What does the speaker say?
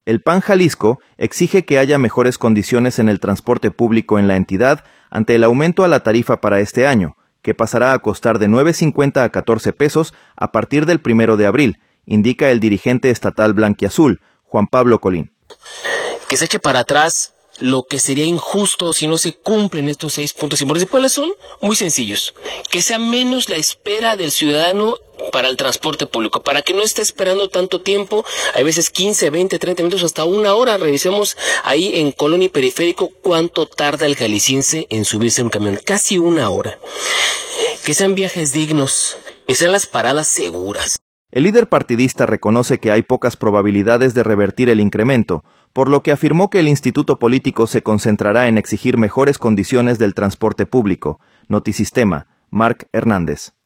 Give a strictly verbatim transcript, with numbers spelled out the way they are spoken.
El P A N Jalisco exige que haya mejores condiciones en el transporte público en la entidad ante el aumento a la tarifa para este año, que pasará a costar de nueve cincuenta a catorce pesos a partir del primero de abril, indica el dirigente estatal blanquiazul, Juan Pablo Colín. Que se eche para atrás lo que sería injusto si no se cumplen estos seis puntos importantes. ¿Cuáles son? Muy sencillos. Que sea menos la espera del ciudadano para el transporte público, para que no esté esperando tanto tiempo, hay veces quince, veinte, treinta minutos, hasta una hora. Revisemos ahí en Colonia y Periférico cuánto tarda el jalisciense en subirse a un camión, casi una hora. Que sean viajes dignos, que sean las paradas seguras. El líder partidista reconoce que hay pocas probabilidades de revertir el incremento, por lo que afirmó que el instituto político se concentrará en exigir mejores condiciones del transporte público. Notisistema, Marc Hernández.